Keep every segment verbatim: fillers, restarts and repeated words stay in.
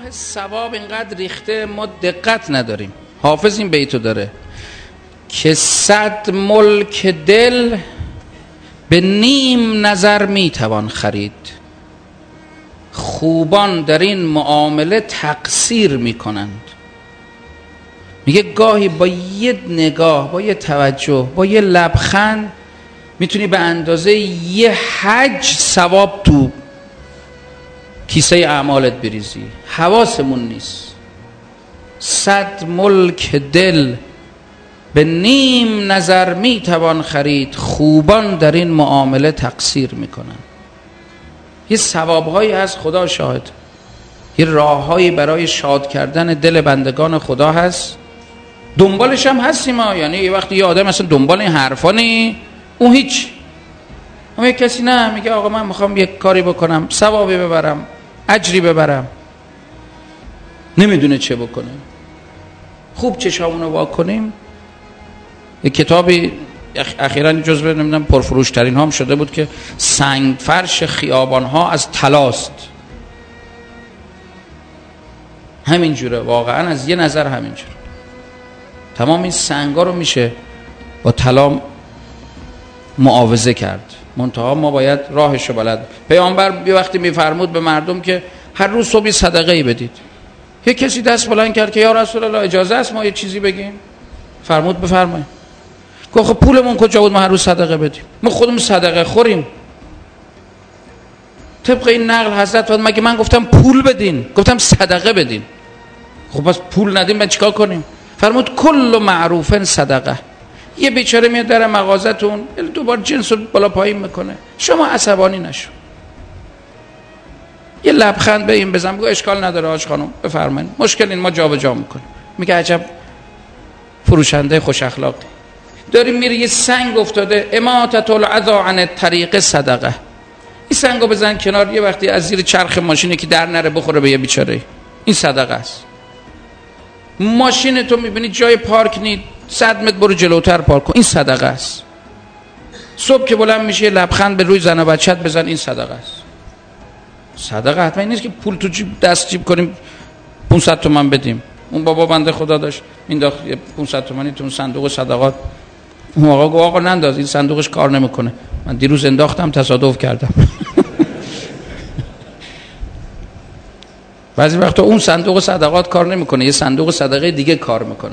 ثواب اینقدر ریخته ما دقت نداریم. حافظ این بیتو داره که صد ملک دل به نیم نظر میتوان خرید، خوبان در این معامله تقصیر میکنند. میگه گاهی با یه نگاه، با یه توجه، با یه لبخند میتونی به اندازه یه حج ثواب تو کیسه اعمالت بریزی. حواسمون نیست. صد ملک دل به نیم نظر میتوان خرید، خوبان در این معامله تقصیر میکنن. یه ثوابهایی هست، خدا شاهد، یه راههایی برای شاد کردن دل بندگان خدا هست، دنبالش هم هستیم ها. یعنی یه وقتی یه آدم مثلا دنبال این حرفا نی، اون هیچ. اما یک کسی نه، میگه آقا من میخوام یک کاری بکنم، ثوابی ببرم، اجری ببرم، نمیدونه چه بکنه. خوب چشامونو وا کنیم. یک کتابی اخیراً جزو نمیدونم پرفروش ترین هام شده بود که سنگ فرش خیابان ها از طلاست. همین جوره، واقعا از یه نظر همین جوره. تمام این سنگا رو میشه با طلا معاوضه کرد. منتها ما باید راهشو بلد. پیامبر یه وقتی میفرمود به مردم که هر روز صبح صدقه ای بدید. یه کسی دست بلند کرد که یا رسول الله اجازه است ما یه چیزی بگیم؟ فرمود بفرمایید. گفت خب پولمون کجا بود ما هر روز صدقه بدیم؟ ما خودمون صدقه خوریم. طبق این نقل حضرت فرمود مگه من گفتم پول بدین؟ گفتم صدقه بدین. خب پس پول ندیم من چیکار کنیم؟ فرمود کل معروف صدقه. یه بیچاره میاد در مغازتون دوبار جنس رو بالا پایین میکنه، شما عصبانی نشو، یه لبخند به این بزن، بگو اشکال نداره حاج خانم بفرمایید، مشکل این ما جابجا میکنیم. میگه عجب فروشنده خوش اخلاقی. داریم میره یه سنگ افتاده، اماطة الاذی عن الطریق صدقه. این سنگو بزن کنار، یه وقتی از زیر چرخ ماشینی که در نره بخوره به یه بیچاره، این صدقه است. ماشین تو میبینی جای پارک نی، صد متر برو جلوتر پارک کن، این صدقه است. صبح که بلند میشه یه لبخند به روی زن و بچت بزن، این صدقه است. صدقه حتما این نیست که پول تو جیب دست جیب کنیم پانصد تومن بدیم. اون بابا بنده خدا داشت مینداخت پانصد تومانی تو صندوق صدقات، اون آقا گفت آقا ننداز این صندوقش کار نمیکنه. من دیروز انداختم تصادف کردم. بعضی وقتا اون صندوق صدقات کار نمیکنه، یه صندوق صدقه دیگه کار میکنه،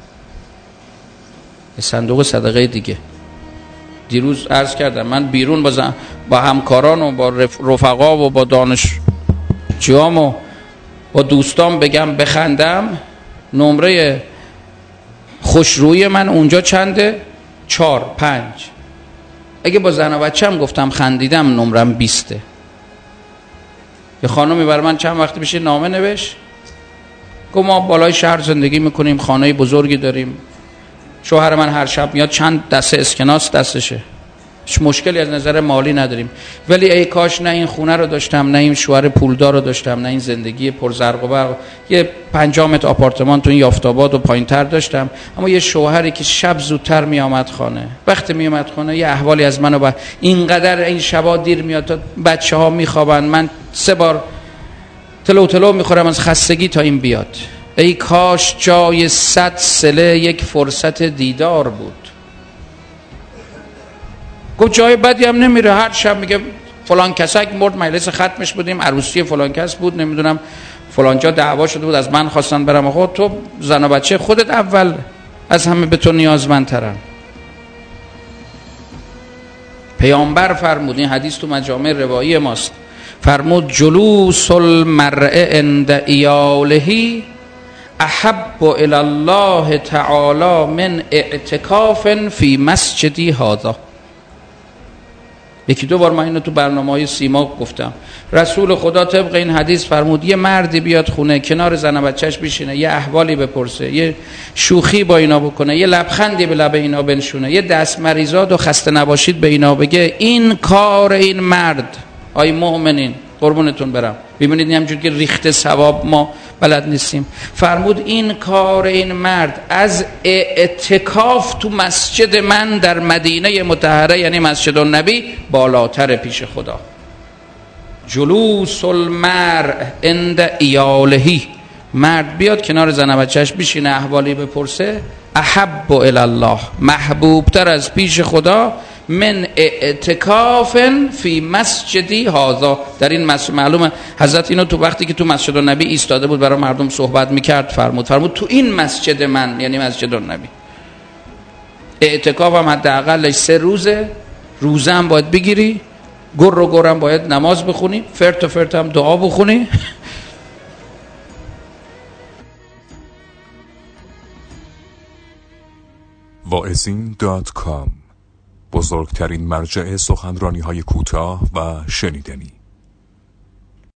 یه صندوق صدقه دیگه. دیروز عرض کردم من بیرون با, زن... با همکاران و با رف... رفقا و با دانشجوام و با دوستان بگم بخندم، نمره خوشرویی من اونجا چنده؟ چار پنج. اگه با زن و بچه‌م گفتم خندیدم نمرم بیسته. یه خانمی برای من چند وقتی بشه نامه نوشت، گفت ما بالای شهر زندگی میکنیم، خانه بزرگی داریم، شوهر من هر شب میاد چند دسته اسکناس دستشه، هیچ مشکلی از نظر مالی نداریم، ولی ای کاش نه این خونه رو داشتم، نه این شوهر پولدار رو داشتم، نه این زندگی پر زرق و برق، یه پنجاه متر آپارتمان تو این یافت‌آباد و پایین‌تر داشتم، اما یه شوهری که شب زودتر میامد خانه، وقتی میامد خانه یه احوالی از منو با اینقدر این شبا دیر میاد تا بچه‌ها میخوابن، من سه بار تلو تلو میخورم از خستگی تا این بیاد. ای کاش جای صد سله یک فرصت دیدار بود. گفت جای بدی هم نمیره، هر شب میگه فلان کسک مرد، مجلس ختمش بودیم، عروسی فلان کس بود، نمیدونم فلان جا دعوا شده بود، از من خواستن برم. خود تو زن و بچه خودت اول از همه به تو نیازمندترن. پیامبر فرمود، این حدیث تو مجامع روایی ماست، فرمود جلوس المرء عند عیاله احب الی الله تعالی من اعتکاف فی مسجدی هذا. یکی دو بار من اینو تو برنامه‌های سیما گفتم. رسول خدا طبق این حدیث فرمود یه مردی بیاد خونه، کنار زن و بچهش بشینه، یه احوالی بپرسه، یه شوخی با اینا بکنه، یه لبخندی به لب اینا بنشونه، یه دست مریضات و خسته نباشید به اینا بگه، این کار این مرد، آی مؤمنین قربونتون برم، ببینید همینجوری که ریخته ثواب ما بلد نیستیم. فرمود این کار این مرد از اعتکاف تو مسجد من در مدینه مطهره، یعنی مسجد النبی، بالاتر پیش خدا. جلوس المرء عند ایالهی، مرد بیاد کنار زن و بچه‌اش بشینه احوالی بپرسه، احب الی الله، محبوب تر از پیش خدا، من اعتکاف فی مسجدی هذا، در این مسجد. معلومه حضرت اینو تو وقتی که تو مسجد النبی ایستاده بود برای مردم صحبت میکرد فرمود فرمود تو این مسجد من، یعنی مسجد النبی. اعتکاف هم حداقلش سه روزه، روزه هم باید بگیری، گر رو گر هم باید نماز بخونی، فرت و فرت هم دعا بخونی. واعظین دات کام، بزرگترین مرجع سخنرانی های کوتاه و شنیدنی.